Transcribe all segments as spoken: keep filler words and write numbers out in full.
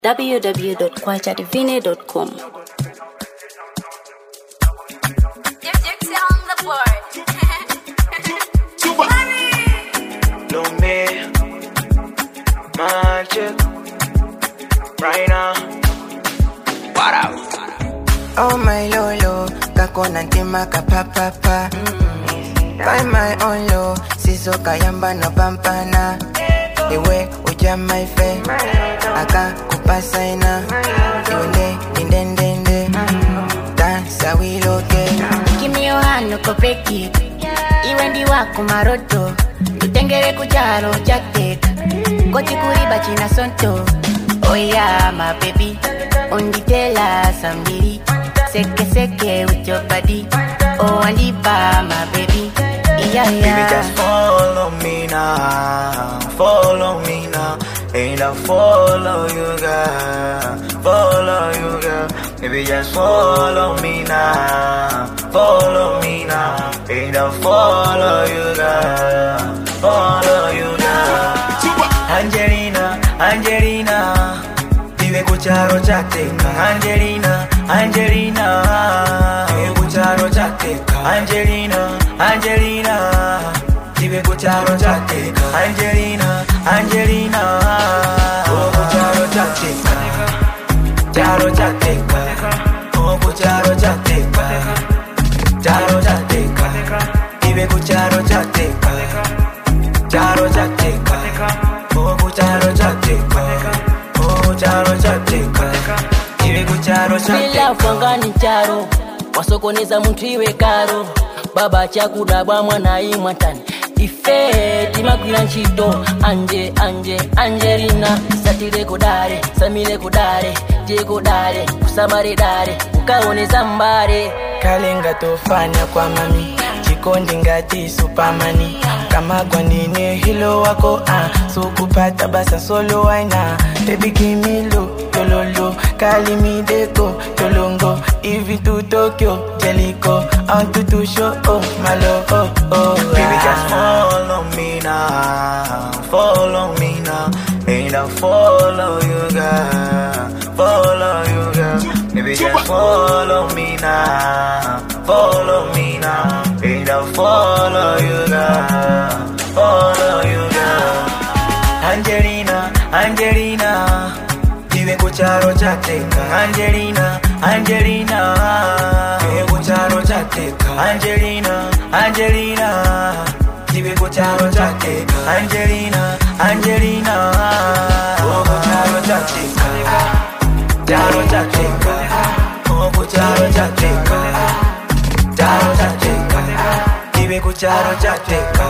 w w w dot kwacha divine dot com. Magic right now. What up? Oh my lolo, kako nantima ka pa pa pa. By my own low, siso kayamba no pampana. Ewe uja my fe, aka kupasa ina. Yole indendende, dansa wiloke. Kimi yo hano kopeki, iwe ndi wako maroto. Tutengere kujaro jakeka, kochi kuriba china sonto. Oh yeah, my baby, unditela sambiri. Seke seke with your body. Oh, andipa, my baby. Yeah, yeah. Baby, just follow me now. Follow me now. And I'll follow you, girl. Follow you, girl. Baby, just follow me now. Follow me now. And I'll follow you, girl. Follow you, girl. Angelina, Angelina. Vive kucharo chateka. Angelina, Angelina. Vive kucharo chateka. Angelina, Angelina. Vive kucharo chateka. Angelina, Angelina. Oh, kucharo chateka. Charo chateka. Oh, kucharo chateka. Charo chateka. Vive kucharo chateka. Charo chateka. Oh, kucharo chateka. Oh, charo chateka. Vive kucharo chateka. Bila fangani charo. Wasokoneza muntu iwe karo. Baba chakudabwa mwana imwatani. Ife timagwira nchito. Anje, anje, Angelina. Satire kudare, samile kudare. Je kudare, kusamare dare. Ukaone zambare. Kalenga tofanya kwa mami, chikondi ngati supermani. Kama kwa nini hilo wako ah, so kupata basa solo waina. Baby give me low, yololo, kali mi deko, tolongo. Even to Tokyo, Jellico, I want to do show, oh, my love, oh, oh. Baby, just follow me now. Follow me now. And I'll follow you, girl. Follow you, girl. Baby, just follow me now. Follow me now. And I'll follow you, girl. Follow you, girl. Angelina, Angelina. Vive kucharo chateka. Angelina, Angelina. Vive kucharo chateka. Angelina, Angelina. Vive kucharo chateka. Angelina, Angelina. Oh, kucharo chateka. Charo chateka. Oh, kucharo chateka. Charo chateka. Vive kucharo chateka.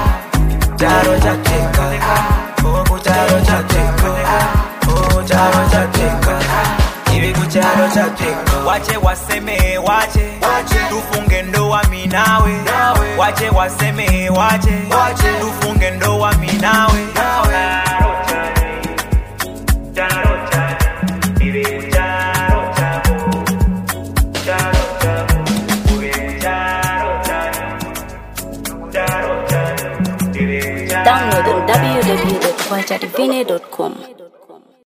Charo chateka. Oh, kucharo chateka. Oh, charo chateka. Vive kucharo chateka. Wache waseme wache, wache. Tufunge ndoa mimi nawe. Wache waseme wache, wache. Tufunge ndoa mimi nawe. Download on w w w dot kwacha divine dot com.